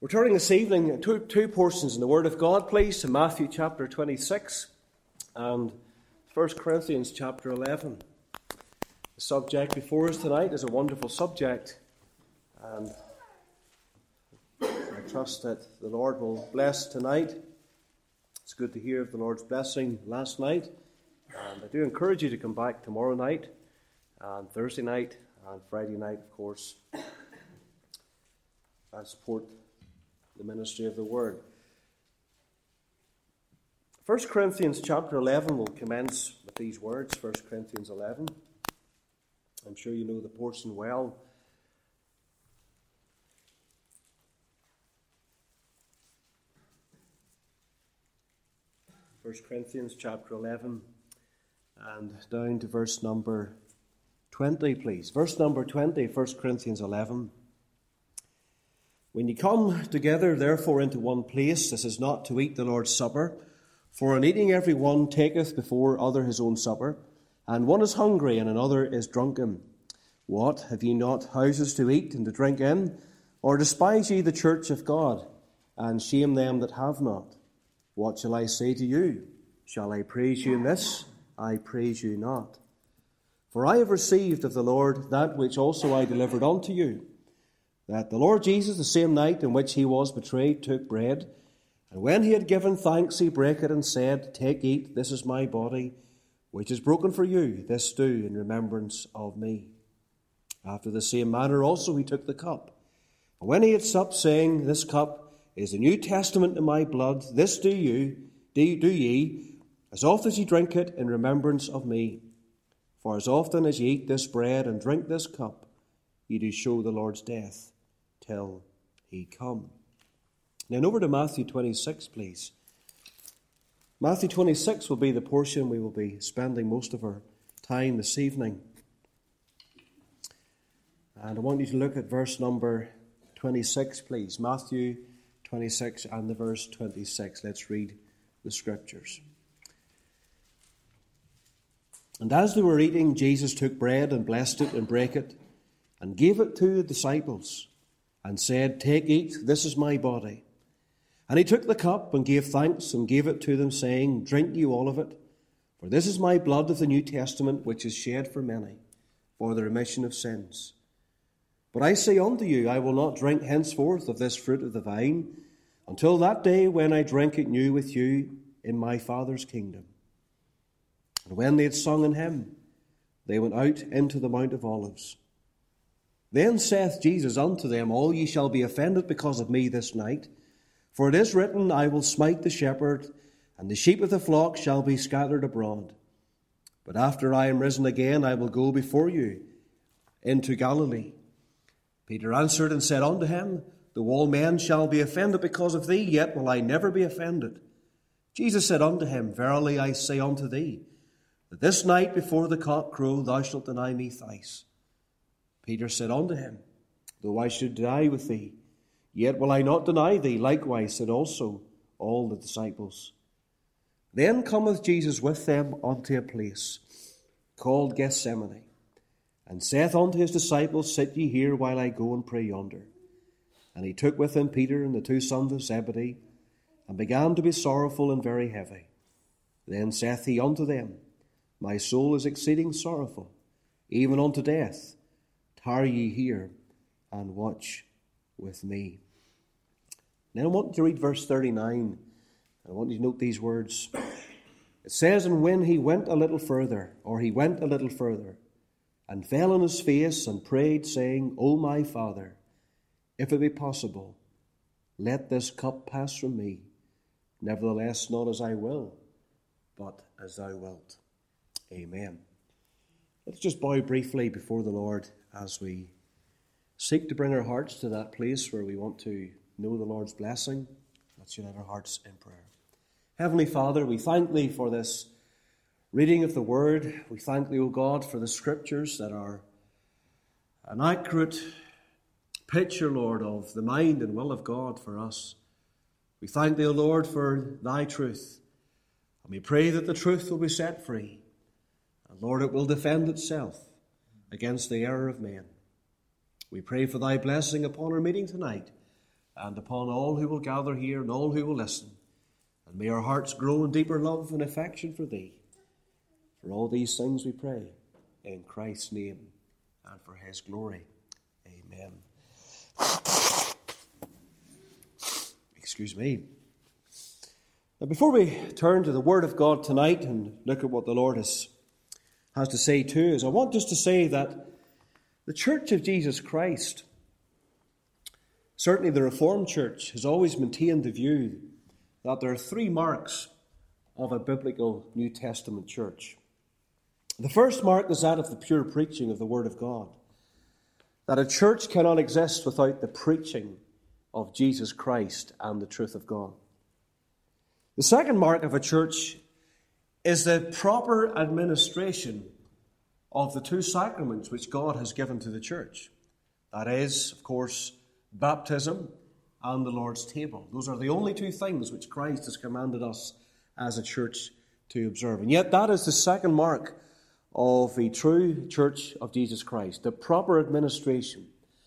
We're turning this evening two portions in the Word of God, please, to Matthew chapter 26 and 1 Corinthians chapter 11. The subject before us tonight is a wonderful subject, and I trust that the Lord will bless tonight. It's good to hear of the Lord's blessing last night, and I do encourage you to come back tomorrow night, and Thursday night, and Friday night, of course, and support the ministry of the Word. 1 Corinthians chapter 11 will commence with these words, 1 Corinthians 11. I'm sure you know the portion well. First Corinthians chapter 11 and down to verse number 20, please. Verse number 20, 1 Corinthians 11. When ye come together, therefore, into one place, this is not to eat the Lord's Supper. For in eating every one taketh before other his own supper, and one is hungry, and another is drunken. What, have ye not houses to eat and to drink in? Or despise ye the church of God, and shame them that have not? What shall I say to you? Shall I praise you in this? I praise you not. For I have received of the Lord that which also I delivered unto you, that the Lord Jesus, the same night in which he was betrayed, took bread, and when he had given thanks, he brake it and said, Take, eat, this is my body, which is broken for you. This do in remembrance of me. After the same manner also he took the cup. And when he had supped, saying, This cup is the New Testament in my blood. This do ye, as oft as ye drink it, in remembrance of me. For as often as ye eat this bread and drink this cup, ye do show the Lord's death till he come. Now over to Matthew 26, please. Matthew 26 will be the portion we will be spending most of our time this evening. And I want you to look at verse number 26, please. Matthew 26 and the verse 26. Let's read the scriptures. And as they were eating, Jesus took bread and blessed it and brake it and gave it to the disciples and said, Take, eat, this is my body. And he took the cup and gave thanks and gave it to them, saying, Drink you all of it, for this is my blood of the New Testament, which is shed for many, for the remission of sins. But I say unto you, I will not drink henceforth of this fruit of the vine, until that day when I drink it new with you in my Father's kingdom. And when they had sung an hymn, they went out into the Mount of Olives. Then saith Jesus unto them, All ye shall be offended because of me this night. For it is written, I will smite the shepherd, and the sheep of the flock shall be scattered abroad. But after I am risen again, I will go before you into Galilee. Peter answered and said unto him, Though all men shall be offended because of thee, yet will I never be offended. Jesus said unto him, Verily I say unto thee, that this night before the cock crow thou shalt deny me thrice. Peter said unto him, Though I should die with thee, yet will I not deny thee. Likewise said also all the disciples. Then cometh Jesus with them unto a place called Gethsemane, and saith unto his disciples, Sit ye here while I go and pray yonder. And he took with him Peter and the two sons of Zebedee, and began to be sorrowful and very heavy. Then saith he unto them, My soul is exceeding sorrowful, even unto death. Tarry ye here, and watch with me. Now I want to read verse 39. I want you to note these words. It says, And when he went a little further, and fell on his face, and prayed, saying, O my Father, if it be possible, let this cup pass from me. Nevertheless, not as I will, but as thou wilt. Amen. Let's just bow briefly before the Lord as we seek to bring our hearts to that place where we want to know the Lord's blessing. Let's unite our hearts in prayer. Heavenly Father, we thank Thee for this reading of the Word. We thank Thee, O God, for the Scriptures that are an accurate picture, Lord, of the mind and will of God for us. We thank Thee, O Lord, for Thy truth. And we pray that the truth will be set free. And Lord, it will defend itself against the error of men. We pray for Thy blessing upon our meeting tonight. and upon all who will gather here and all who will listen. And may our hearts grow in deeper love and affection for Thee. For all these things we pray, in Christ's name and for His glory. Amen. Excuse me. Now, before we turn to the Word of God tonight and look at what the Lord has to say to us, I want just to say that the Church of Jesus Christ, certainly the Reformed Church, has always maintained the view that there are three marks of a biblical New Testament church. The first mark is that of the pure preaching of the Word of God, that a church cannot exist without the preaching of Jesus Christ and the truth of God. The second mark of a church is the proper administration of the two sacraments which God has given to the church. That is, of course, baptism and the Lord's table. Those are the only two things which Christ has commanded us as a church to observe. And yet that is the second mark of a true church of Jesus Christ, the proper administration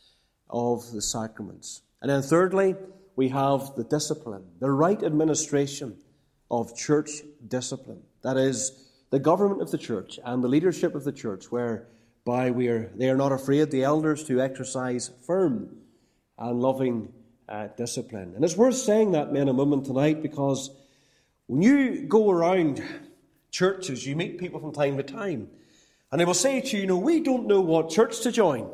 of the sacraments. And then thirdly, we have the discipline, the right administration of church discipline. That is, the government of the church and the leadership of the church, whereby they are not afraid, the elders, to exercise firm and loving discipline. And it's worth saying that, men and women, tonight, because when you go around churches, you meet people from time to time, and they will say to you, we don't know what church to join.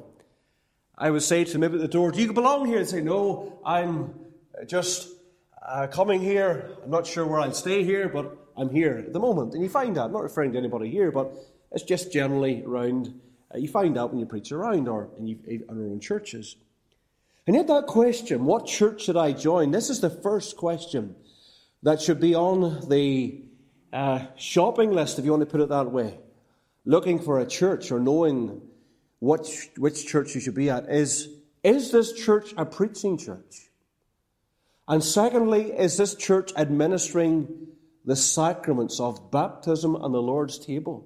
I would say to them at the door, do you belong here? And say, no, I'm just coming here. I'm not sure where I'll stay here, but I'm here at the moment. And you find out, I'm not referring to anybody here, but it's just generally around, you find out when you preach around or in our own churches. And yet that question, what church should I join? This is the first question that should be on the shopping list, if you want to put it that way. Looking for a church or knowing which church you should be at is this church a preaching church? And secondly, is this church administering the sacraments of baptism and the Lord's table?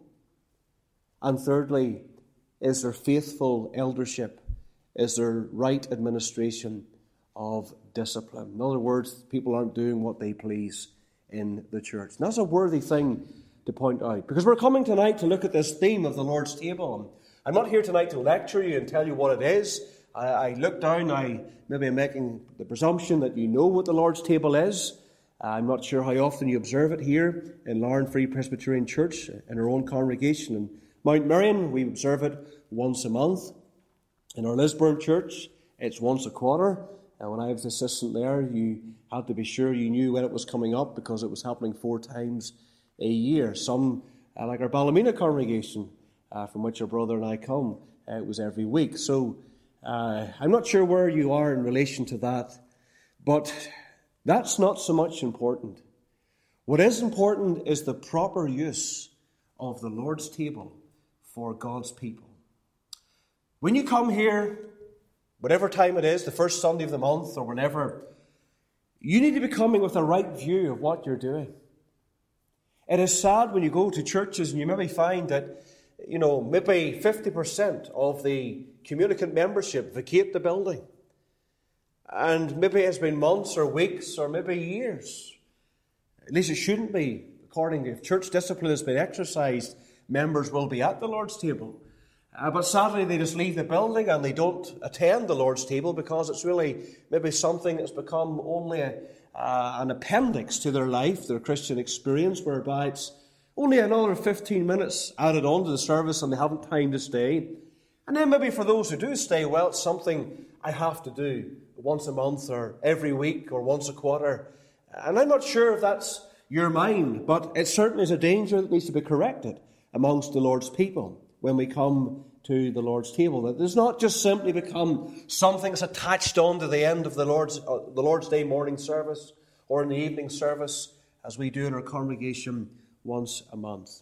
And thirdly, is there faithful eldership? Is there right administration of discipline? In other words, people aren't doing what they please in the church. And that's a worthy thing to point out, because we're coming tonight to look at this theme of the Lord's table. I'm not here tonight to lecture you and tell you what it is. I look down, maybe I'm making the presumption that you know what the Lord's table is. I'm not sure how often you observe it here in Larne Free Presbyterian Church, in our own congregation. In Mount Miriam, we observe it once a month. In our Lisburn Church, it's once a quarter. And when I was assistant there, you had to be sure you knew when it was coming up, because it was happening 4 times a year. Some, like our Ballymena congregation, from which our brother and I come, it was every week. So I'm not sure where you are in relation to that, but that's not so much important. What is important is the proper use of the Lord's table for God's people. When you come here, whatever time it is, the first Sunday of the month or whenever, you need to be coming with a right view of what you're doing. It is sad when you go to churches and you maybe find that, maybe 50% of the communicant membership vacate the building. And maybe it's been months or weeks or maybe years. At least it shouldn't be. According to if church discipline has been exercised, members will be at the Lord's table. But sadly, they just leave the building and they don't attend the Lord's table because it's really maybe something that's become only an appendix to their life, their Christian experience, whereby it's only another 15 minutes added on to the service and they haven't time to stay. And then maybe for those who do stay, well, it's something I have to do once a month or every week or once a quarter. And I'm not sure if that's your mind, but it certainly is a danger that needs to be corrected amongst the Lord's people when we come to the Lord's table. That does not just simply become something that's attached on to the end of the Lord's Day morning service or in the evening service, as we do in our congregation once a month.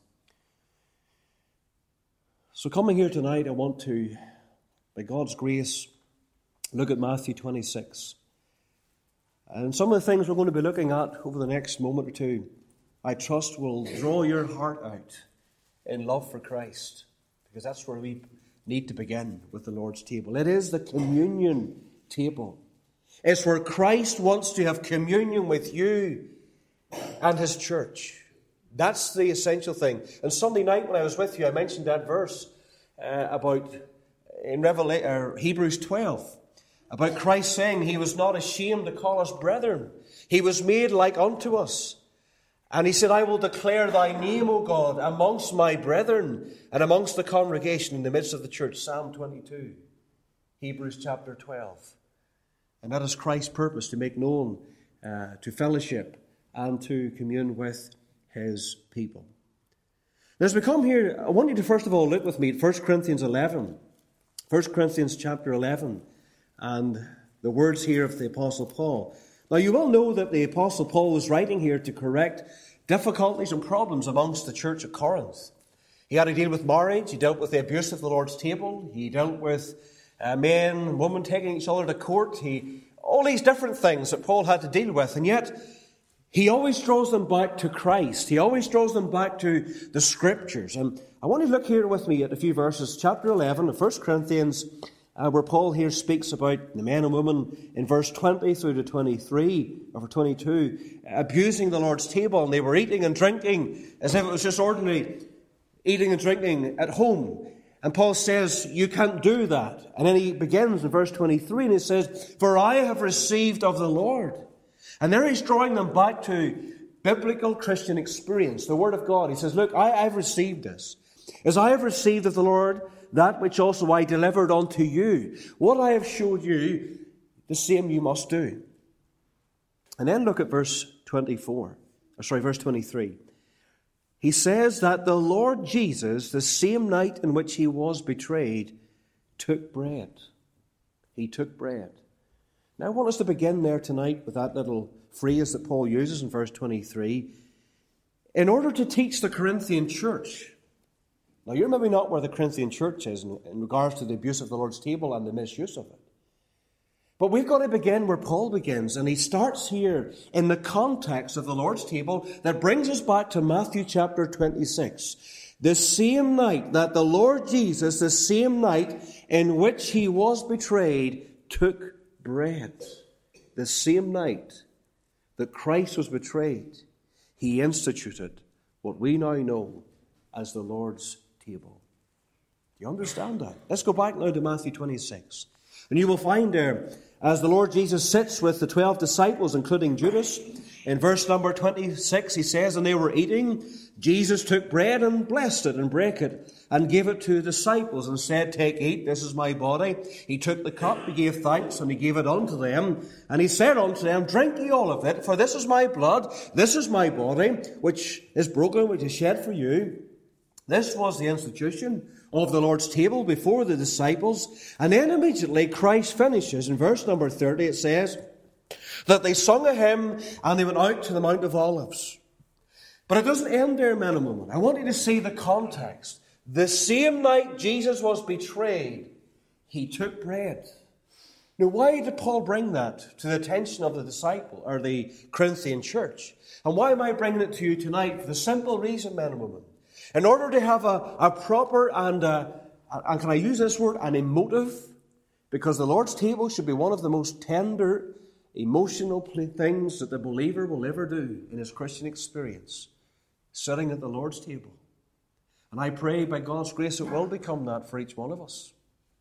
So coming here tonight, I want to, by God's grace, look at Matthew 26. And some of the things we're going to be looking at over the next moment or two, I trust will draw your heart out in love for Christ, because that's where we need to begin with the Lord's table. It is the communion table. It's where Christ wants to have communion with you and his church. That's the essential thing. And Sunday night when I was with you, I mentioned that verse about in Hebrews 12, about Christ saying he was not ashamed to call us brethren. He was made like unto us. And he said, I will declare thy name, O God, amongst my brethren and amongst the congregation in the midst of the church. Psalm 22, Hebrews chapter 12. And that is Christ's purpose, to make known, to fellowship and to commune with his people. Now, as we come here, I want you to first of all look with me at 1 Corinthians 11. 1 Corinthians chapter 11, and the words here of the Apostle Paul. Now, you will know that the Apostle Paul was writing here to correct difficulties and problems amongst the church of Corinth. He had to deal with marriage. He dealt with the abuse of the Lord's table. He dealt with men and women taking each other to court. All these different things that Paul had to deal with. And yet, he always draws them back to Christ. He always draws them back to the Scriptures. And I want you to look here with me at a few verses. Chapter 11 of 1 Corinthians, where Paul here speaks about the men and women in verse 20 through to 23, or 22, abusing the Lord's table. And they were eating and drinking as if it was just ordinary eating and drinking at home. And Paul says, you can't do that. And then he begins in verse 23 and he says, for I have received of the Lord. And there he's drawing them back to biblical Christian experience, the Word of God. He says, look, I've received this. As I have received of the Lord that which also I delivered unto you. What I have showed you, the same you must do. And then look at verse 23. He says that the Lord Jesus, the same night in which he was betrayed, took bread. He took bread. Now I want us to begin there tonight with that little phrase that Paul uses in verse 23. In order to teach the Corinthian church. Now you're maybe not where the Corinthian church is in regards to the abuse of the Lord's table and the misuse of it. But we've got to begin where Paul begins, and he starts here in the context of the Lord's table that brings us back to Matthew chapter 26. The same night that the Lord Jesus, the same night in which he was betrayed, took bread. The same night that Christ was betrayed, he instituted what we now know as the Lord's table. Do you understand that? Let's go back now to Matthew 26. And you will find there, as the Lord Jesus sits with the 12 disciples, including Judas, in verse number 26, he says, and they were eating. Jesus took bread and blessed it and brake it and gave it to the disciples and said, take, eat, this is my body. He took the cup, he gave thanks, and he gave it unto them. And he said unto them, drink ye all of it, for this is my blood, this is my body, which is broken, which is shed for you. This was the institution of the Lord's table before the disciples. And then immediately Christ finishes. In verse number 30 it says that they sung a hymn and they went out to the Mount of Olives. But it doesn't end there, men and women. I want you to see the context. The same night Jesus was betrayed, he took bread. Now, why did Paul bring that to the attention of the disciple or the Corinthian church? And why am I bringing it to you tonight? For the simple reason, men and women. In order to have a proper and can I use this word, an emotive, because the Lord's table should be one of the most tender, emotional things that the believer will ever do in his Christian experience, sitting at the Lord's table. And I pray by God's grace it will become that for each one of us.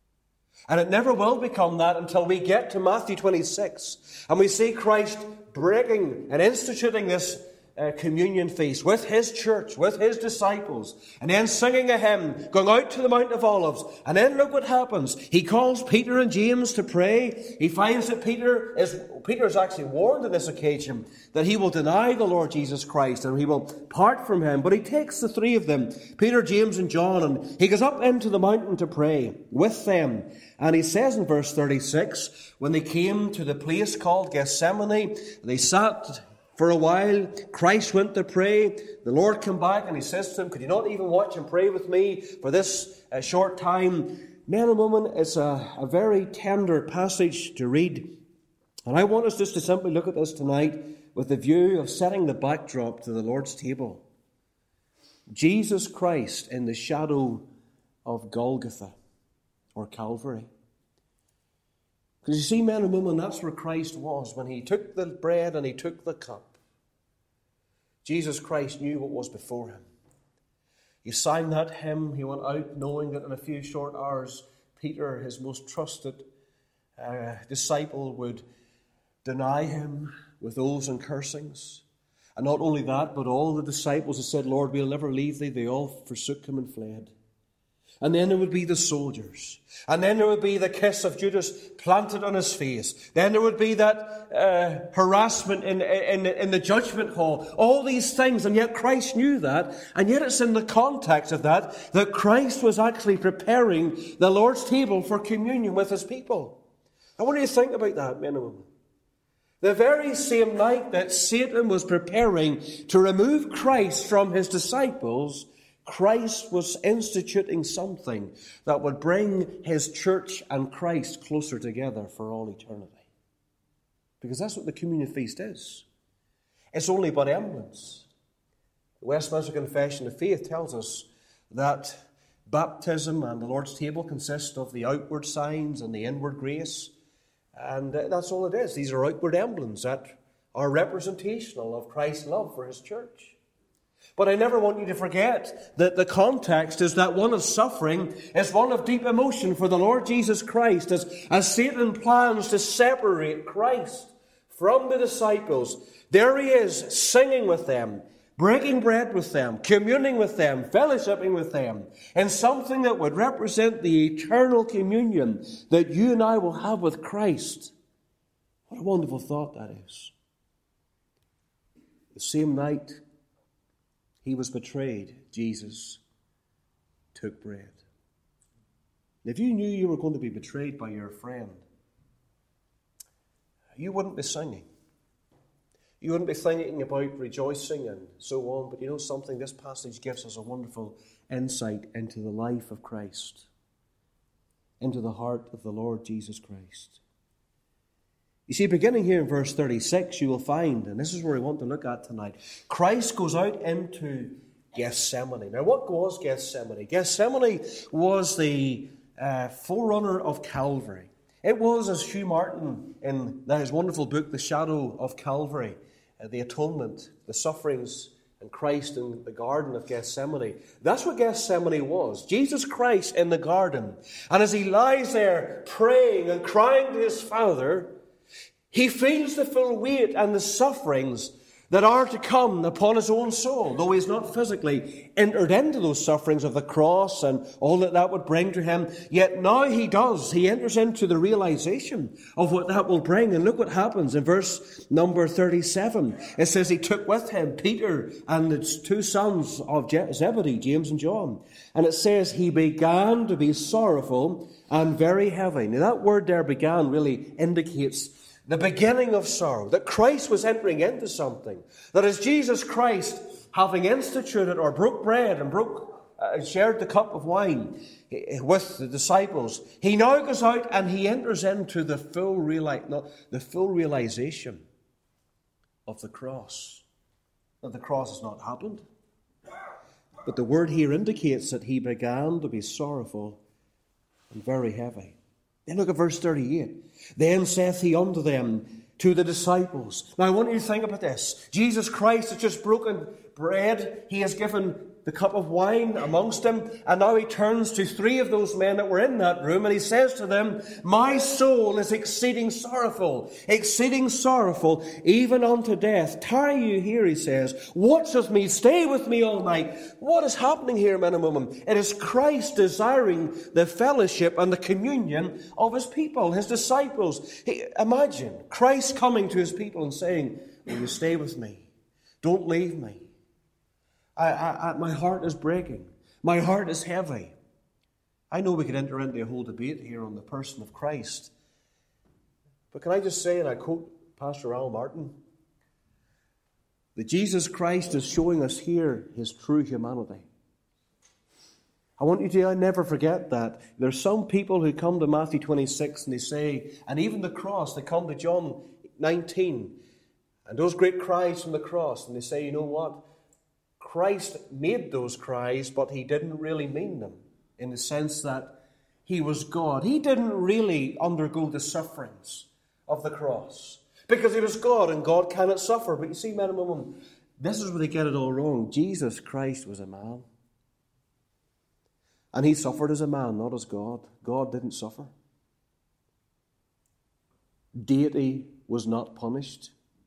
And it never will become that until we get to Matthew 26 and we see Christ breaking and instituting this communion feast with his church, with his disciples, and then singing a hymn, going out to the Mount of Olives. And then look what happens. He calls Peter and James to pray. He finds that Peter is actually warned on this occasion that he will deny the Lord Jesus Christ and he will part from him. But he takes the three of them, Peter, James, and John, and he goes up into the mountain to pray with them. And he says in verse 36, when they came to the place called Gethsemane, they sat for a while. Christ went to pray. The Lord came back and he says to him, could you not even watch and pray with me for this short time? Men and women, it's a very tender passage to read. And I want us just to simply look at this tonight with the view of setting the backdrop to the Lord's table. Jesus Christ in the shadow of Golgotha or Calvary. Because you see, men and women, that's where Christ was. When he took the bread and he took the cup, Jesus Christ knew what was before him. He sang that hymn. He went out knowing that in a few short hours, Peter, his most trusted disciple, would deny him with oaths and cursings. And not only that, but all the disciples who said, Lord, we'll never leave thee, they all forsook him and fled. And then there would be the soldiers. And then there would be the kiss of Judas planted on his face. Then there would be that harassment in the judgment hall. All these things, and yet Christ knew that. And yet it's in the context of that Christ was actually preparing the Lord's table for communion with his people. I want you to think about that, men and women. The very same night that Satan was preparing to remove Christ from his disciples, Christ was instituting something that would bring his church and Christ closer together for all eternity. Because that's what the communion feast is. It's only but emblems. The Westminster Confession of Faith tells us that baptism and the Lord's table consist of the outward signs and the inward grace. And that's all it is. These are outward emblems that are representational of Christ's love for his church. But I never want you to forget that the context is that one of suffering, is one of deep emotion for the Lord Jesus Christ, as Satan plans to separate Christ from the disciples. There he is, singing with them, breaking bread with them, communing with them, fellowshipping with them, in something that would represent the eternal communion that you and I will have with Christ. What a wonderful thought that is. The same night he was betrayed, Jesus took bread. If you knew you were going to be betrayed by your friend, you wouldn't be singing. You wouldn't be thinking about rejoicing and so on. But you know something? This passage gives us a wonderful insight into the life of Christ, into the heart of the Lord Jesus Christ. You see, beginning here in verse 36, you will find, and this is where we want to look at tonight, Christ goes out into Gethsemane. Now, what was Gethsemane? Gethsemane was the forerunner of Calvary. It was, as Hugh Martin, in his wonderful book, The Shadow of Calvary, the atonement, the sufferings, and Christ in the Garden of Gethsemane. That's what Gethsemane was. Jesus Christ in the garden. And as he lies there praying and crying to his Father, he feels the full weight and the sufferings that are to come upon his own soul, though he's not physically entered into those sufferings of the cross and all that would bring to him. Yet now he does. He enters into the realization of what that will bring. And look what happens in verse number 37. It says he took with him Peter and his two sons of Zebedee, James and John. And it says he began to be sorrowful and very heavy. Now that word there, began, really indicates the beginning of sorrow, that Christ was entering into something. That as Jesus Christ, having instituted or broke bread and shared the cup of wine with the disciples, he now goes out and he enters into the full realization of the cross. That the cross has not happened. But the word here indicates that he began to be sorrowful and very heavy. Then look at verse 38. Then saith he unto them, to the disciples. Now I want you to think about this. Jesus Christ has just broken bread. He has given the cup of wine amongst them. And now he turns to three of those men that were in that room. And he says to them, my soul is exceeding sorrowful, even unto death. Tarry you here, he says. Watch with me, stay with me all night. What is happening here, men and women? It is Christ desiring the fellowship and the communion of his people, his disciples. Imagine Christ coming to his people and saying, will you stay with me? Don't leave me. My heart is breaking. My heart is heavy. I know we could enter into a whole debate here on the person of Christ. But can I just say, and I quote Pastor Al Martin, that Jesus Christ is showing us here his true humanity. I want you to never forget that. There's some people who come to Matthew 26 and they say, and even the cross, they come to John 19, and those great cries from the cross, and they say, you know what? Christ made those cries, but he didn't really mean them, in the sense that he was God. He didn't really undergo the sufferings of the cross because he was God, and God cannot suffer. But you see, men and women, this is where they get it all wrong. Jesus Christ was a man. And he suffered as a man, not as God. God didn't suffer. Deity was not punished.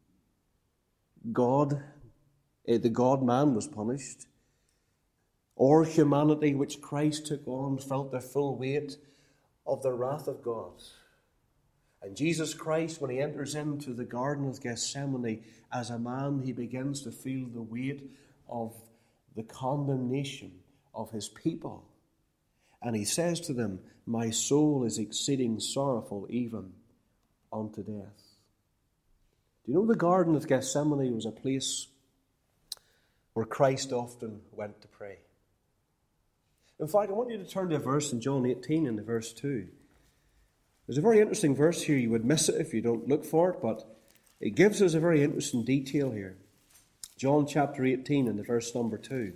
God, the God-man was punished. Or humanity, which Christ took on, felt the full weight of the wrath of God. And Jesus Christ, when he enters into the Garden of Gethsemane as a man, he begins to feel the weight of the condemnation of his people. And he says to them, my soul is exceeding sorrowful even unto death. Do you know the Garden of Gethsemane was a place where Christ often went to pray? In fact, I want you to turn to a verse in John 18 and verse 2. There's a very interesting verse here. You would miss it if you don't look for it, but it gives us a very interesting detail here. John chapter 18 and verse number 2.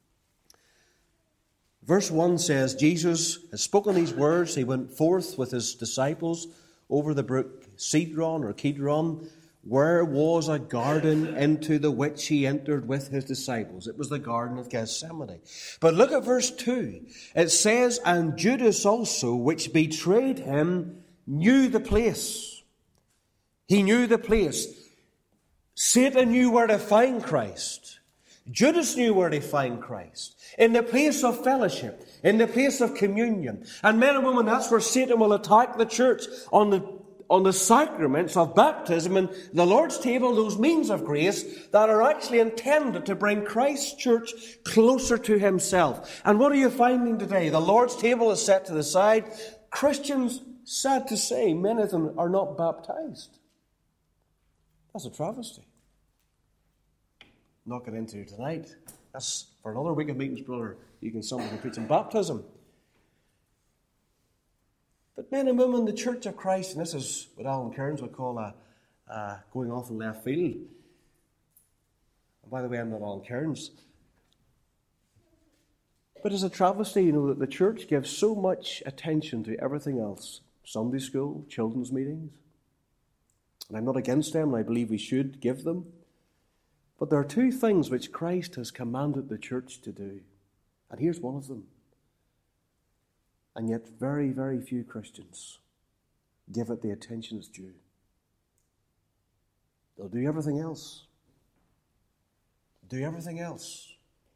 Verse 1 says, Jesus has spoken these words. He went forth with his disciples over the brook Cedron or Kidron, where was a garden into the which he entered with his disciples. It was the Garden of Gethsemane. But look at verse 2. It says, and Judas also, which betrayed him, knew the place. He knew the place. Satan knew where to find Christ. Judas knew where to find Christ. In the place of fellowship. In the place of communion. And men and women, that's where Satan will attack the church on the sacraments of baptism and the Lord's table, those means of grace that are actually intended to bring Christ's church closer to himself. And what are you finding today? The Lord's table is set to the side. Christians, sad to say, many of them are not baptized. That's a travesty. Not get into it tonight. That's for another week of meetings, brother. You can somebody preach on baptism. But men and women, the Church of Christ, and this is what Alan Cairns would call a going off in left field. And by the way, I'm not Alan Cairns. But it's a travesty, that the church gives so much attention to everything else. Sunday school, children's meetings. And I'm not against them, and I believe we should give them. But there are two things which Christ has commanded the church to do. And here's one of them. And yet very, very few Christians give it the attention it's due. They'll do everything else. Do everything else.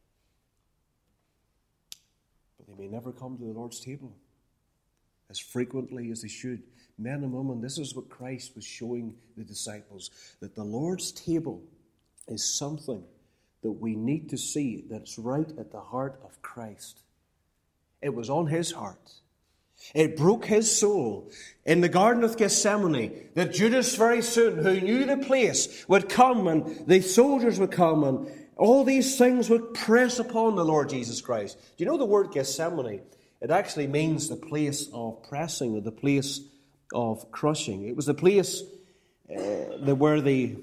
But they may never come to the Lord's table as frequently as they should. Men and women, this is what Christ was showing the disciples, that the Lord's table is something that we need to see that's right at the heart of Christ. It was on his heart. It broke his soul in the Garden of Gethsemane that Judas very soon, who knew the place, would come and the soldiers would come and all these things would press upon the Lord Jesus Christ. Do you know the word Gethsemane? It actually means the place of pressing or the place of crushing. It was the place where the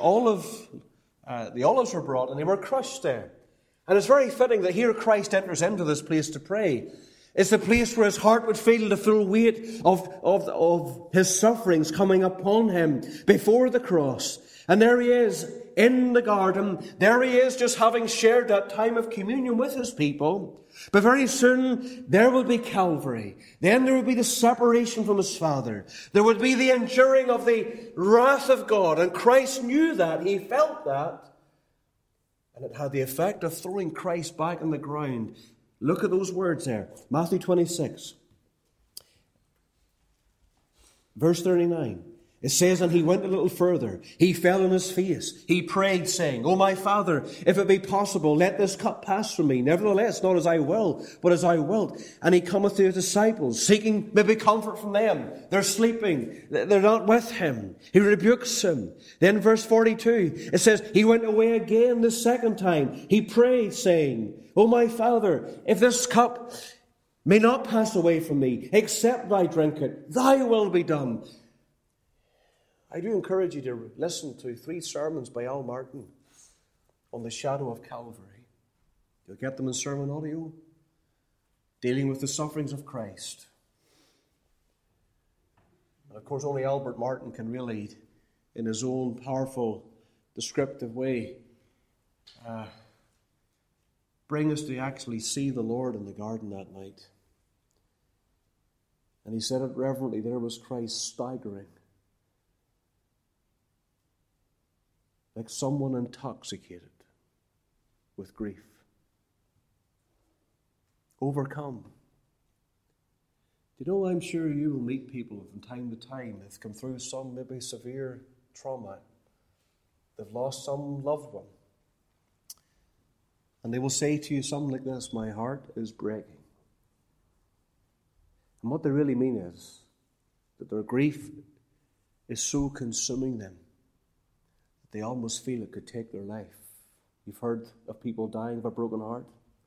olives were brought and they were crushed there. And it's very fitting that here Christ enters into this place to pray. It's the place where his heart would feel the full weight of his sufferings coming upon him before the cross. And there he is in the garden. There he is just having shared that time of communion with his people. But very soon there will be Calvary. Then there will be the separation from his Father. There would be the enduring of the wrath of God. And Christ knew that. He felt that. And it had the effect of throwing Christ back on the ground. Look at those words there. Matthew 26. Verse 39. It says, and he went a little further. He fell on his face. He prayed, saying, O my Father, if it be possible, let this cup pass from me. Nevertheless, not as I will, but as I wilt. And he cometh to his disciples, seeking maybe comfort from them. They're sleeping. They're not with him. He rebukes them. Then verse 42, it says, he went away again the second time. He prayed, saying, O my Father, if this cup may not pass away from me, except I drink it, thy will be done. I do encourage you to listen to 3 sermons by Al Martin on the shadow of Calvary. You'll get them in sermon audio, dealing with the sufferings of Christ. Of course, only Albert Martin can really, in his own powerful, descriptive way, bring us to actually see the Lord in the garden that night. And he said it reverently, there was Christ staggering, like someone intoxicated with grief, overcome. You know, I'm sure you will meet people from time to time that have come through some maybe severe trauma. They've lost some loved one. And they will say to you something like this, my heart is breaking. And what they really mean is that their grief is so consuming them that they almost feel it could take their life. You've heard of people dying of a broken heart?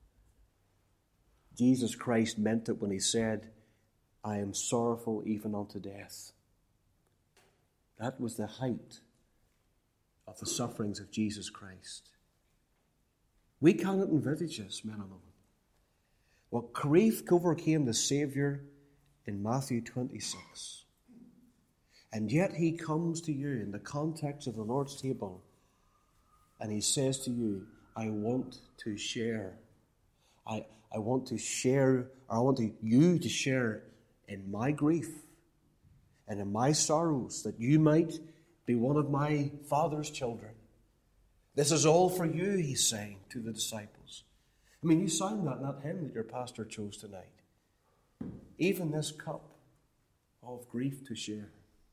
Jesus Christ meant it when he said, I am sorrowful even unto death. That was the height of the sufferings of Jesus Christ. We cannot envisage this, men and women. Well, grief overcame the Saviour in Matthew 26. And yet he comes to you in the context of the Lord's table and he says to you, I want to share. I want to share, or I want you to share in my grief and in my sorrows, that you might be one of my Father's children. This is all for you, he's saying to the disciples. I mean, you sang that in that hymn that your pastor chose tonight. Even this cup of grief to share.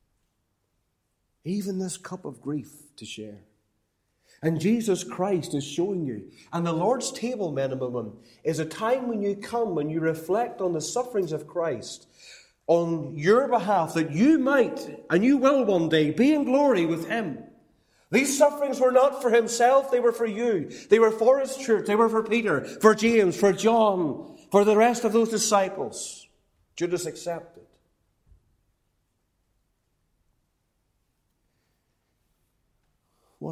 Even this cup of grief to share. And Jesus Christ is showing you. And the Lord's table, men and women, is a time when you come and you reflect on the sufferings of Christ on your behalf, that you might, and you will one day, be in glory with him. These sufferings were not for himself, they were for you. They were for his church, they were for Peter, for James, for John, for the rest of those disciples. Judas accepted. What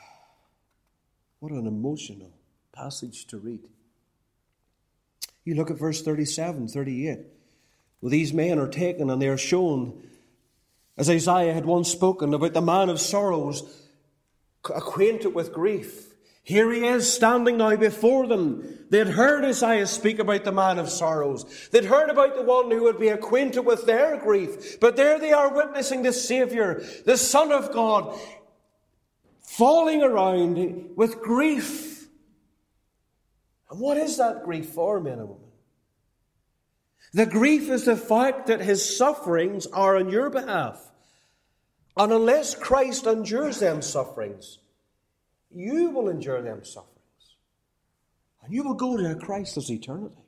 an emotional passage to read. You look at verse 37, 38. Well, these men are taken and they are shown, as Isaiah had once spoken about the man of sorrows, acquainted with grief. Here he is standing now before them. They had heard Isaiah speak about the man of sorrows. They'd heard about the one who would be acquainted with their grief. But there they are witnessing the Saviour, the Son of God, falling around with grief. And what is that grief for, men and women? The grief is the fact that his sufferings are on your behalf. And unless Christ endures them sufferings, you will endure them sufferings. And you will go to a Christless eternity.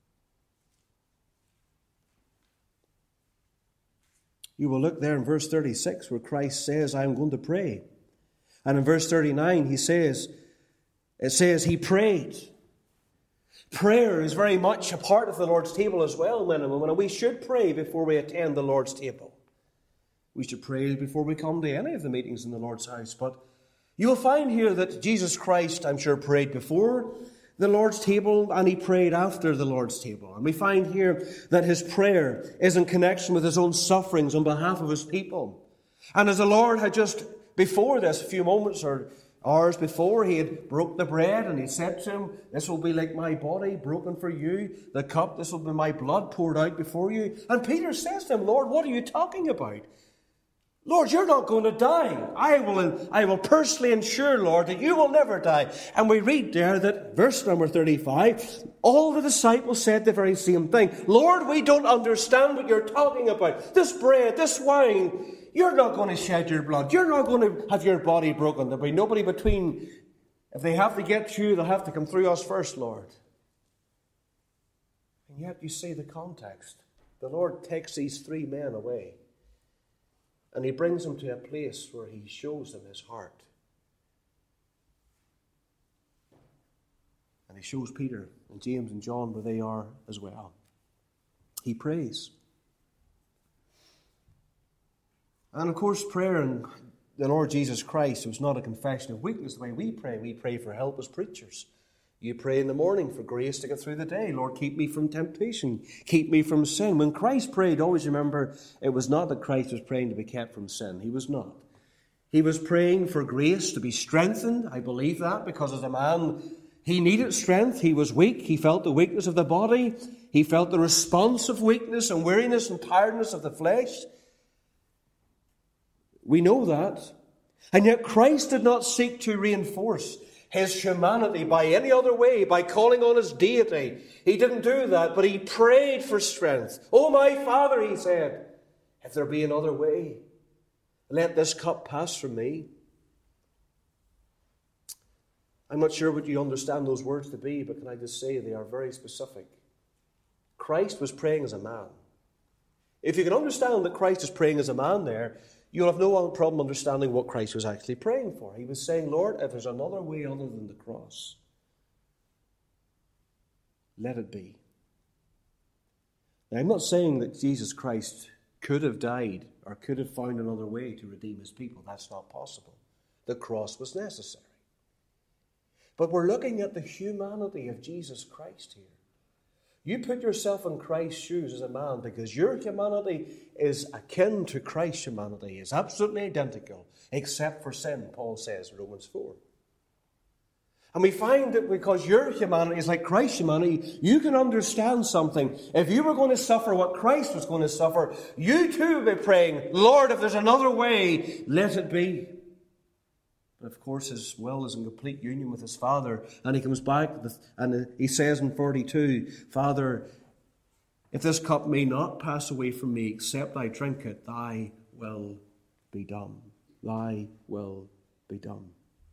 You will look there in verse 36 where Christ says, I am going to pray. And in verse 39 it says he prayed. Prayer is very much a part of the Lord's table as well, men and women. And we should pray before we attend the Lord's table. We should pray before we come to any of the meetings in the Lord's house. But you will find here that Jesus Christ, I'm sure, prayed before the Lord's table and he prayed after the Lord's table. And we find here that his prayer is in connection with his own sufferings on behalf of his people. And as the Lord had just before this, a few moments or hours before, he had broke the bread and he said to him, this will be like my body broken for you. The cup, this will be my blood poured out before you. And Peter says to him, Lord, what are you talking about? Lord, you're not going to die. I will personally ensure, Lord, that you will never die. And we read there that verse number 35, all the disciples said the very same thing. Lord, we don't understand what you're talking about. This bread, this wine, you're not going to shed your blood. You're not going to have your body broken. There'll be nobody between. If they have to get to you, they'll have to come through us first, Lord. And yet you see the context. The Lord takes these three men away. And he brings them to a place where he shows them his heart. And he shows Peter and James and John where they are as well. He prays. And of course, prayer in the Lord Jesus Christ was not a confession of weakness the way we pray. We pray for help as preachers. You pray in the morning for grace to get through the day. Lord, keep me from temptation. Keep me from sin. When Christ prayed, always remember, it was not that Christ was praying to be kept from sin. He was not. He was praying for grace to be strengthened. I believe that because as a man, he needed strength. He was weak. He felt the weakness of the body. He felt the response of weakness and weariness and tiredness of the flesh. We know that. And yet Christ did not seek to reinforce his humanity by any other way, by calling on his deity. He didn't do that, but he prayed for strength. Oh, my Father, he said, if there be another way, let this cup pass from me. I'm not sure what you understand those words to be, but can I just say they are very specific. Christ was praying as a man. If you can understand that Christ is praying as a man there, you'll have no problem understanding what Christ was actually praying for. He was saying, Lord, if there's another way other than the cross, let it be. Now, I'm not saying that Jesus Christ could have died or could have found another way to redeem his people. That's not possible. The cross was necessary. But we're looking at the humanity of Jesus Christ here. You put yourself in Christ's shoes as a man because your humanity is akin to Christ's humanity, is absolutely identical, except for sin, Paul says in Romans 4. And we find that because your humanity is like Christ's humanity, you can understand something. If you were going to suffer what Christ was going to suffer, you too would be praying, Lord, if there's another way, let it be. But of course, his will is in complete union with his Father. And he comes back and he says in 42, Father, if this cup may not pass away from me except I drink it, thy will be done. Thy will be done.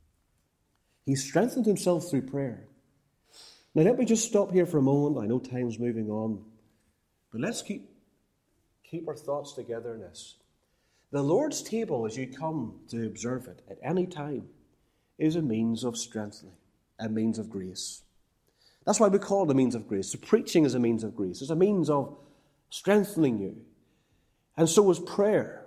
He strengthened himself through prayer. Now let me just stop here for a moment. I know time's moving on. But let's keep our thoughts together in this. The Lord's table, as you come to observe it at any time, is a means of strengthening, a means of grace. That's why we call it a means of grace. The preaching is a means of grace. It's a means of strengthening you. And so is prayer.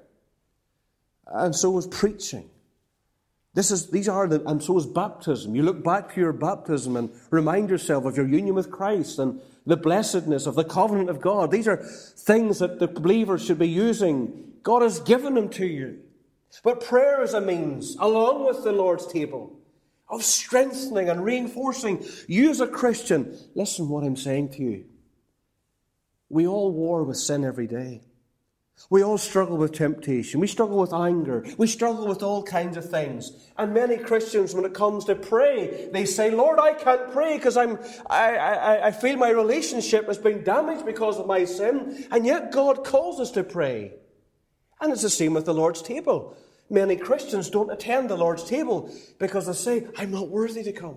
And so is preaching. And so is baptism. You look back to your baptism and remind yourself of your union with Christ and the blessedness of the covenant of God. These are things that the believer should be using. God has given them to you. But prayer is a means, along with the Lord's table, of strengthening and reinforcing you as a Christian. Listen what I'm saying to you. We all war with sin every day. We all struggle with temptation. We struggle with anger. We struggle with all kinds of things. And many Christians, when it comes to pray, they say, Lord, I can't pray because I feel my relationship has been damaged because of my sin. And yet God calls us to pray. And it's the same with the Lord's table. Many Christians don't attend the Lord's table because they say, I'm not worthy to come.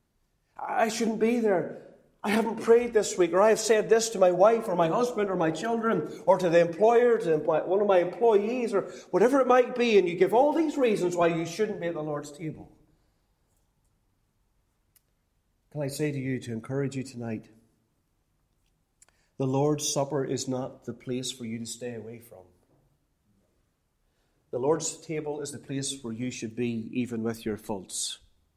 I shouldn't be there. I haven't prayed this week, or I have said this to my wife or my husband or my children or to the employer, to one of my employees or whatever it might be, and you give all these reasons why you shouldn't be at the Lord's table. Can I say to you, to encourage you tonight, the Lord's Supper is not the place for you to stay away from. The Lord's table is the place where you should be, even with your faults.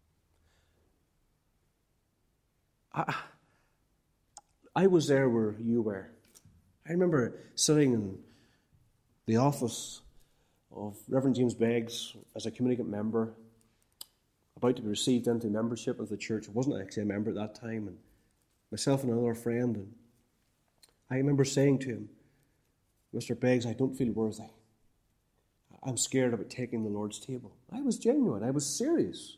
I was there where you were. I remember sitting in the office of Reverend James Beggs as a communicant member, about to be received into membership of the church. I wasn't actually a member at that time, and myself and another friend. And I remember saying to him, Mr. Beggs, I don't feel worthy. I'm scared about taking the Lord's table. I was genuine. I was serious.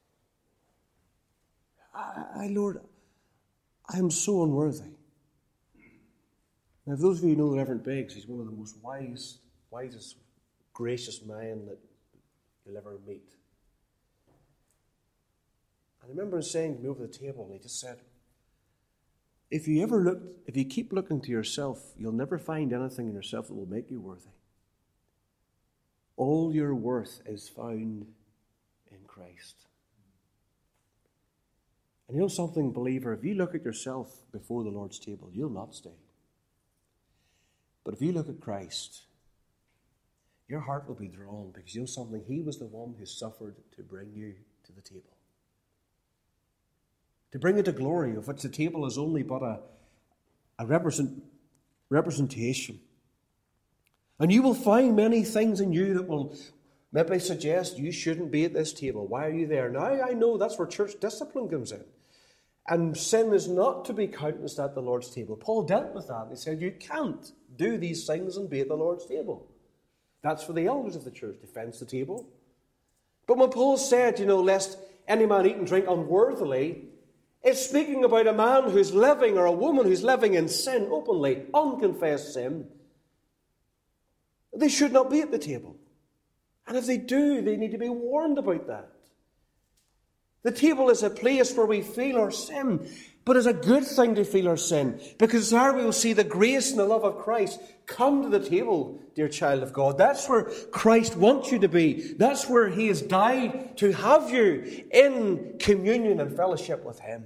Lord, I am so unworthy. Now, if those of you who know Reverend Beggs, he's one of the most wisest, gracious men that you'll ever meet. And I remember him saying to me over the table, and he just said, if you keep looking to yourself, you'll never find anything in yourself that will make you worthy. All your worth is found in Christ. And you know something, believer, if you look at yourself before the Lord's table, you'll not stay. But if you look at Christ, your heart will be drawn because you know something, he was the one who suffered to bring you to the table. to bring it to glory, of which the table is only but a representation. And you will find many things in you that will maybe suggest you shouldn't be at this table. Why are you there? Now, I know that's where church discipline comes in. And sin is not to be countenanced at the Lord's table. Paul dealt with that. He said, you can't do these things and be at the Lord's table. That's for the elders of the church to fence the table. But when Paul said, lest any man eat and drink unworthily, it's speaking about a man who's living, or a woman who's living in sin openly, unconfessed sin. They should not be at the table. And if they do, they need to be warned about that. The table is a place where we feel our sin, but it's a good thing to feel our sin, because there we will see the grace and the love of Christ. Come to the table, dear child of God. That's where Christ wants you to be. That's where He has died to have you in communion and fellowship with Him.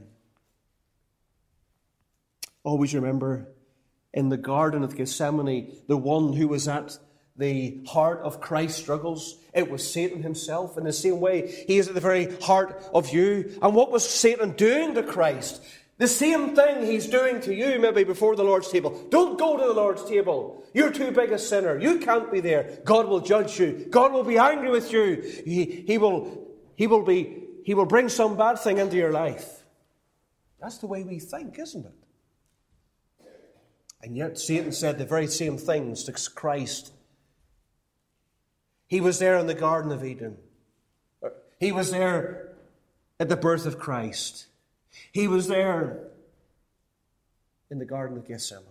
Always remember, in the Garden of Gethsemane, the one who was at the heart of Christ's struggles, it was Satan himself. In the same way, he is at the very heart of you. And what was Satan doing to Christ? The same thing he's doing to you, maybe before the Lord's table. Don't go to the Lord's table. You're too big a sinner. You can't be there. God will judge you. God will be angry with you. He will bring some bad thing into your life. That's the way we think, isn't it? And yet Satan said the very same things to Christ. He was there in the Garden of Eden. He was there at the birth of Christ. He was there in the Garden of Gethsemane.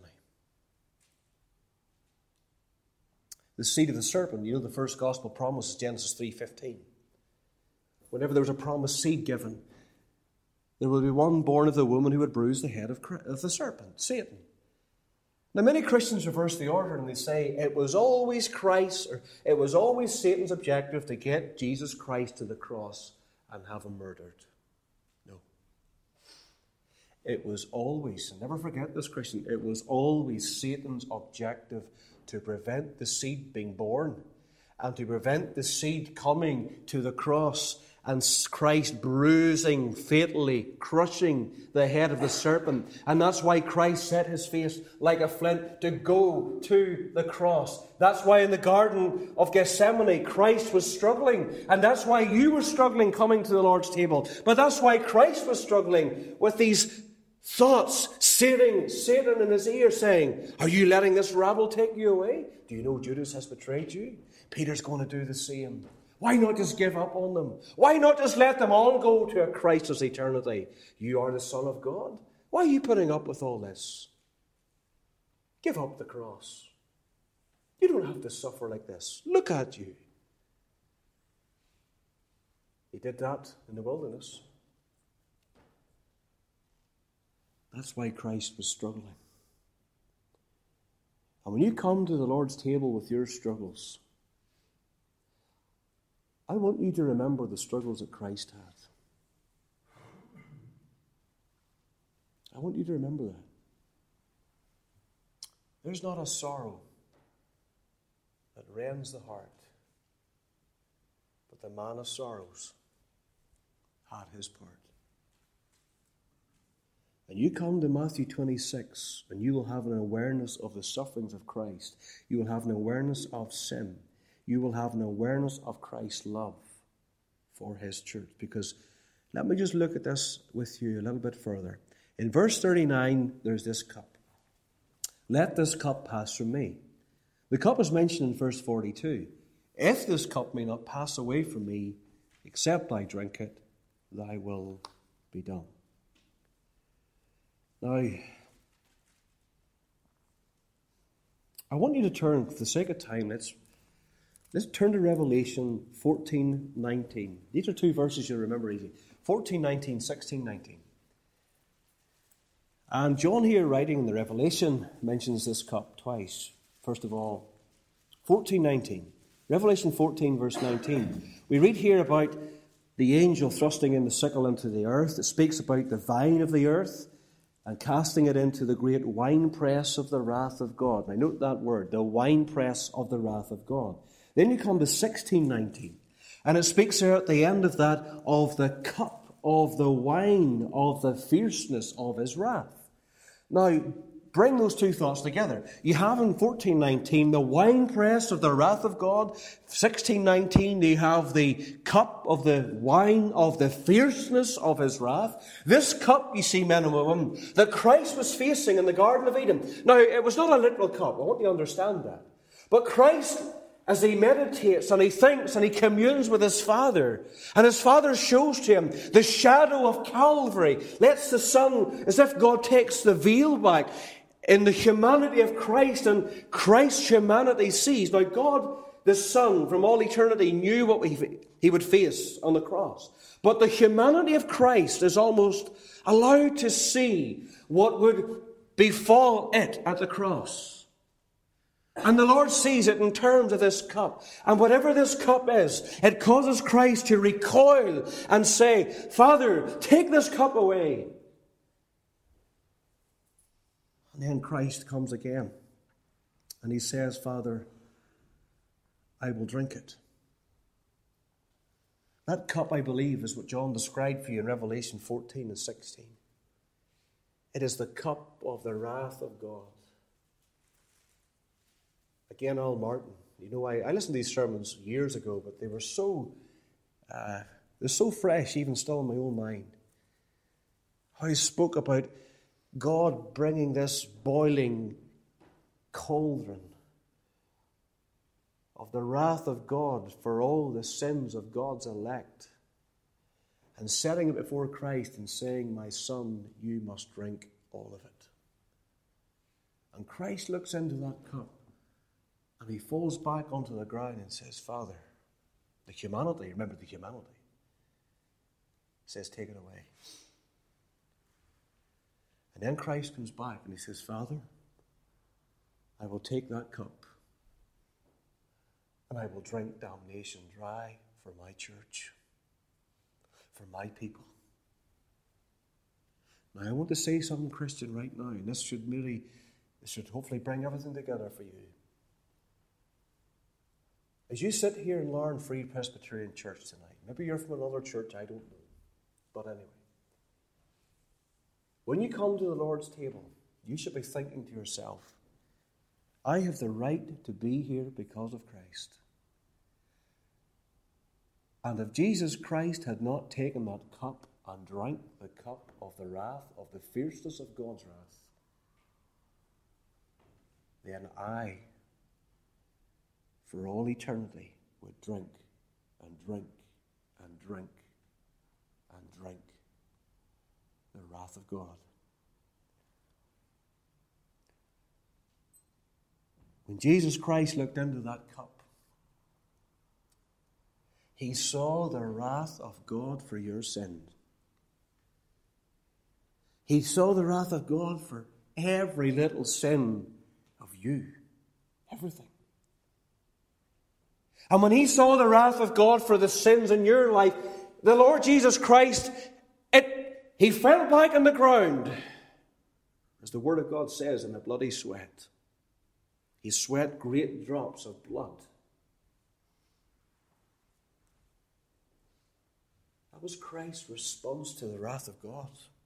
The seed of the serpent, the first gospel promise is Genesis 3:15. Whenever there was a promised seed given, there will be one born of the woman who would bruise the head of the serpent, Satan. Now, many Christians reverse the order and they say it was always Christ, or it was always Satan's objective to get Jesus Christ to the cross and have Him murdered. No. It was always, and never forget this, Christian, it was always Satan's objective to prevent the seed being born and to prevent the seed coming to the cross and Christ bruising, fatally crushing the head of the serpent. And that's why Christ set His face like a flint to go to the cross. That's why in the Garden of Gethsemane, Christ was struggling. And that's why you were struggling coming to the Lord's table. But that's why Christ was struggling with these thoughts, Satan in His ear saying, are you letting this rabble take you away? Do you know Judas has betrayed you? Peter's going to do the same. Why not just give up on them? Why not just let them all go to a Christless eternity? You are the Son of God. Why are you putting up with all this? Give up the cross. You don't have to suffer like this. Look at you. He did that in the wilderness. That's why Christ was struggling. And when you come to the Lord's table with your struggles, I want you to remember the struggles that Christ had. I want you to remember that. There's not a sorrow that rends the heart, but the man of sorrows had his part. And you come to Matthew 26, and you will have an awareness of the sufferings of Christ. You will have an awareness of sin. You will have an awareness of Christ's love for His church. Because let me just look at this with you a little bit further. In verse 39, there's this cup. Let this cup pass from me. The cup is mentioned in verse 42. If this cup may not pass away from me, except I drink it, thy will be done. Now, I want you to turn, for the sake of time, let's turn to Revelation 14:19. These are two verses you'll remember easy. 14:19, 16:19. And John here, writing in the Revelation, mentions this cup twice. First of all, 14:19. Revelation 14, verse 19. We read here about the angel thrusting in the sickle into the earth. It speaks about the vine of the earth and casting it into the great winepress of the wrath of God. Now note that word, the winepress of the wrath of God. Then you come to 16:19, and it speaks there at the end of that of the cup of the wine of the fierceness of his wrath. Now, bring those two thoughts together. You have in 14:19 the winepress of the wrath of God. 16:19 you have the cup of the wine of the fierceness of his wrath. This cup, you see, men and women, that Christ was facing in the Garden of Eden. Now, it was not a literal cup. I want you to understand that. But Christ, as he meditates and he thinks and he communes with his Father, and his Father shows to him the shadow of Calvary, lets the sun, as if God takes the veil back, in the humanity of Christ, and Christ's humanity sees. Now, God, the Son, from all eternity, knew what he would face on the cross. But the humanity of Christ is almost allowed to see what would befall it at the cross. And the Lord sees it in terms of this cup. And whatever this cup is, it causes Christ to recoil and say, Father, take this cup away. And then Christ comes again, and he says, Father, I will drink it. That cup, I believe, is what John described for you in Revelation 14 and 16. It is the cup of the wrath of God. Again, Al Martin. You know, I listened to these sermons years ago, but they were they're so fresh, even still in my own mind. How he spoke about God bringing this boiling cauldron of the wrath of God for all the sins of God's elect, and setting it before Christ and saying, my son, you must drink all of it. And Christ looks into that cup, and he falls back onto the ground and says, Father, the humanity, remember the humanity, says, take it away. And then Christ comes back and he says, Father, I will take that cup and I will drink damnation dry for my church, for my people. Now, I want to say something, Christian, right now, and this should hopefully bring everything together for you. As you sit here in Larne Free Presbyterian Church tonight, maybe you're from another church, I don't know, but anyway, when you come to the Lord's table, you should be thinking to yourself, I have the right to be here because of Christ. And if Jesus Christ had not taken that cup and drank the cup of the wrath, of the fierceness of God's wrath, then I, for all eternity, would drink and drink and drink and drink the wrath of God. When Jesus Christ looked into that cup, he saw the wrath of God for your sin. He saw the wrath of God for every little sin of you. Everything. And when he saw the wrath of God for the sins in your life, the Lord Jesus Christ, he fell back on the ground, as the Word of God says, in a bloody sweat. He sweat great drops of blood. That was Christ's response to the wrath of God.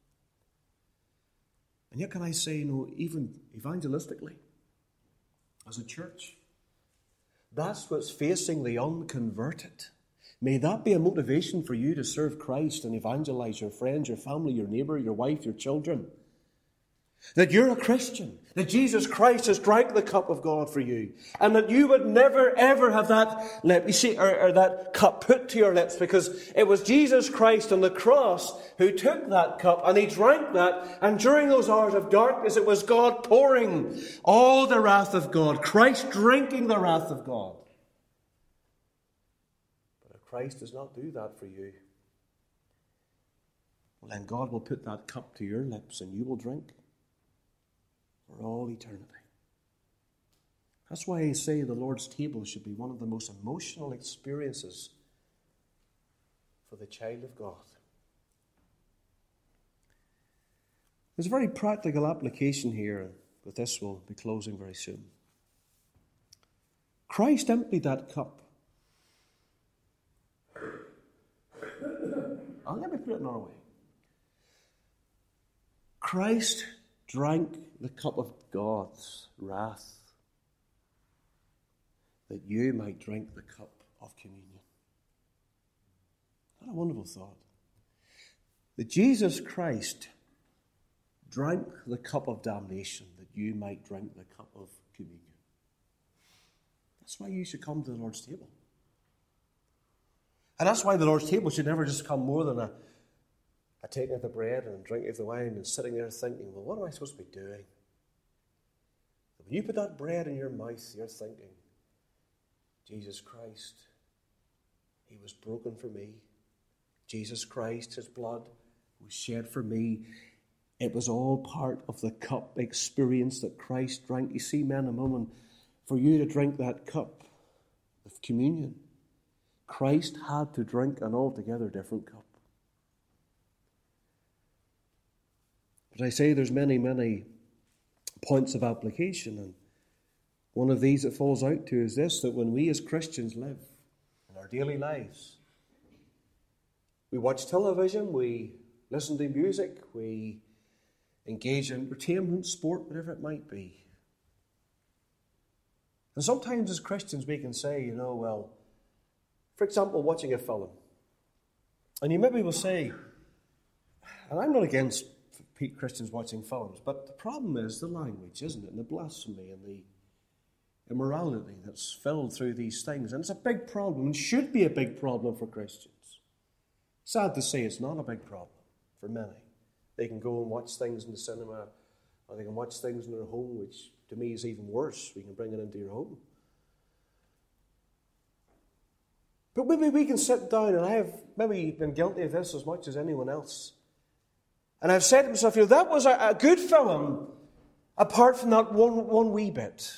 And yet, can I say, even evangelistically, as a church, that's what's facing the unconverted. May that be a motivation for you to serve Christ and evangelize your friends, your family, your neighbor, your wife, your children. That you're a Christian, that Jesus Christ has drank the cup of God for you, and that you would never ever have that that cup put to your lips, because it was Jesus Christ on the cross who took that cup and he drank that, and during those hours of darkness it was God pouring all the wrath of God, Christ drinking the wrath of God. But if Christ does not do that for you, well, then God will put that cup to your lips and you will drink for all eternity. That's why I say the Lord's table should be one of the most emotional experiences for the child of God. There's a very practical application here. With this, we'll be closing very soon. Christ emptied that cup. let me put it another way. Christ drank the cup of God's wrath that you might drink the cup of communion. What a wonderful thought. That Jesus Christ drank the cup of damnation that you might drink the cup of communion. That's why you should come to the Lord's table. And that's why the Lord's table should never just come more than a taking of the bread and drinking of the wine and sitting there thinking, well, what am I supposed to be doing? When you put that bread in your mouth, you're thinking, Jesus Christ, he was broken for me. Jesus Christ, his blood was shed for me. It was all part of the cup experience that Christ drank. You see, men and women, for you to drink that cup of communion, Christ had to drink an altogether different cup. But I say there's many, many points of application, and one of these it falls out to is this, that when we as Christians live in our daily lives, we watch television, we listen to music, we engage in entertainment, sport, whatever it might be. And sometimes as Christians we can say, well, for example, watching a film. And you maybe will say, and I'm not against Christians watching films, but the problem is the language, isn't it? And the blasphemy and the immorality that's filled through these things. And it's a big problem, and should be a big problem for Christians. Sad to say, it's not a big problem for many. They can go and watch things in the cinema, or they can watch things in their home, which to me is even worse. We can bring it into your home. But maybe we can sit down, and I have maybe been guilty of this as much as anyone else. And I've said to myself, that was a good film, apart from that one wee bit.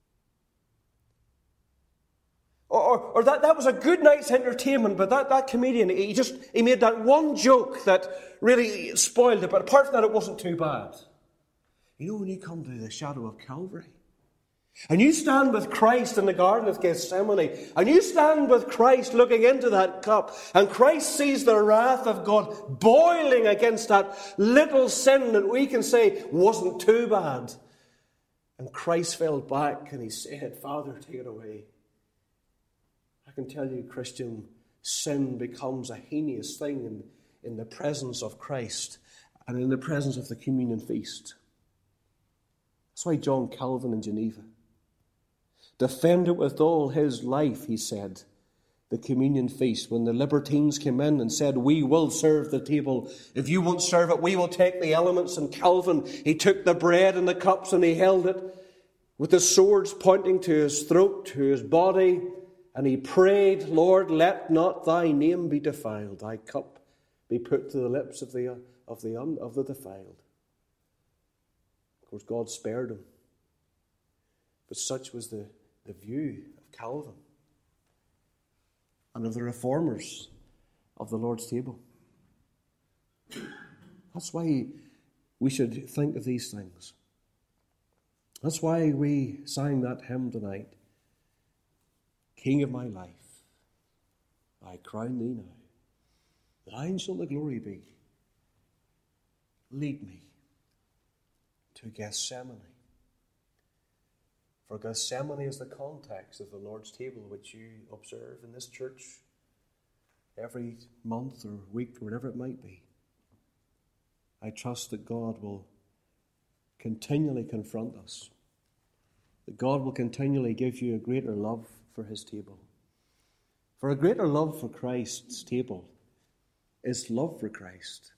Or that was a good night's entertainment, but that comedian, he made that one joke that really spoiled it, but apart from that, it wasn't too bad. When you come to the shadow of Calvary, and you stand with Christ in the Garden of Gethsemane, and you stand with Christ looking into that cup, and Christ sees the wrath of God boiling against that little sin that we can say wasn't too bad. And Christ fell back and he said, Father, take it away. I can tell you, Christian, sin becomes a heinous thing in the presence of Christ and in the presence of the communion feast. That's why John Calvin in Geneva defended with all his life, he said, the communion feast. When the libertines came in and said, we will serve the table. If you won't serve it, we will take the elements. And Calvin, he took the bread and the cups and he held it with the swords pointing to his throat, to his body. And he prayed, Lord, let not thy name be defiled. Thy cup be put to the lips of the defiled. Of course, God spared him. But such was the view of Calvin and of the reformers of the Lord's table. That's why we should think of these things. That's why we sang that hymn tonight. King of my life, I crown thee now. Thine shall the glory be. Lead me to Gethsemane. For Gethsemane is the context of the Lord's table which you observe in this church every month or week or whatever it might be. I trust that God will continually confront us, that God will continually give you a greater love for his table. For a greater love for Christ's table is love for Christ.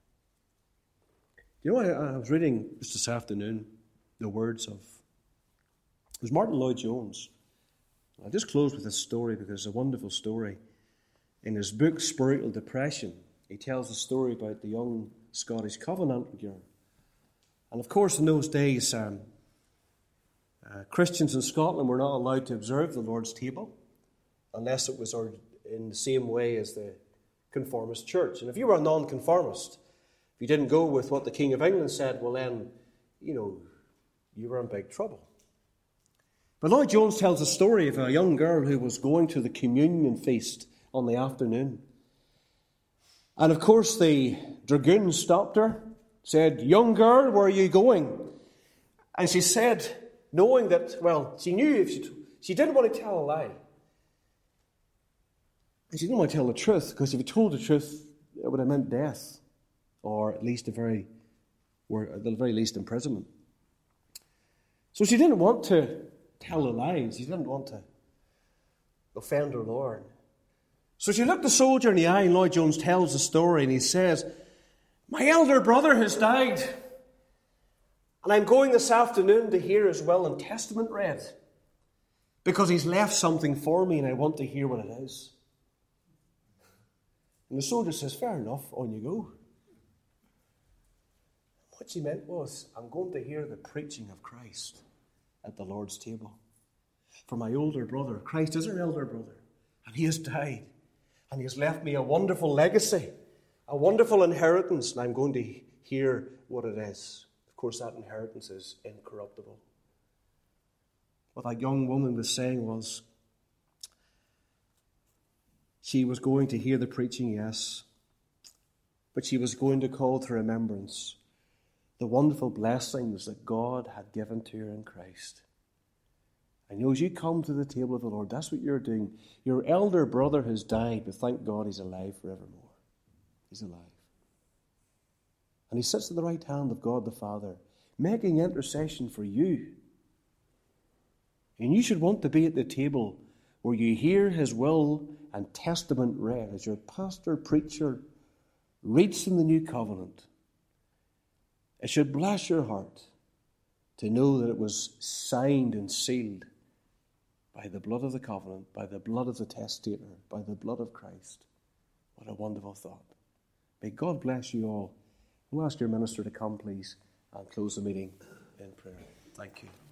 I was reading just this afternoon the words of, it was Martin Lloyd-Jones. I'll just close with this story because it's a wonderful story. In his book, Spiritual Depression, he tells a story about the young Scottish Covenanter girl. And of course, in those days, Christians in Scotland were not allowed to observe the Lord's table unless it was in the same way as the conformist church. And if you were a non-conformist, if you didn't go with what the King of England said, well then, you were in big trouble. But Lloyd-Jones tells a story of a young girl who was going to the communion feast on the afternoon. And of course the dragoon stopped her, said, "Young girl, where are you going?" And she said, knowing that, well, she knew if she didn't want to tell a lie. And she didn't want to tell the truth, because if you told the truth, it would have meant death, or at least at the very least imprisonment. So she didn't want to tell the lies. She didn't want to offend her Lord. So she looked the soldier in the eye, and Lloyd Jones tells the story, and he says, "My elder brother has died, and I'm going this afternoon to hear his will and testament read, because he's left something for me, and I want to hear what it is." And the soldier says, "Fair enough, on you go." What she meant was, I'm going to hear the preaching of Christ at the Lord's table. For my older brother, Christ is our elder brother, and he has died, and he has left me a wonderful legacy, a wonderful inheritance, and I'm going to hear what it is. Of course, that inheritance is incorruptible. What that young woman was saying was, she was going to hear the preaching, yes, but she was going to call to remembrance the wonderful blessings that God had given to her in Christ. And as you come to the table of the Lord, that's what you're doing. Your elder brother has died, but thank God he's alive forevermore. He's alive. And he sits at the right hand of God the Father, making intercession for you. And you should want to be at the table where you hear his will and testament read as your pastor, preacher reads from the new covenant. It should bless your heart to know that it was signed and sealed by the blood of the covenant, by the blood of the testator, by the blood of Christ. What a wonderful thought. May God bless you all. We'll ask your minister to come, please, and close the meeting in prayer. Thank you.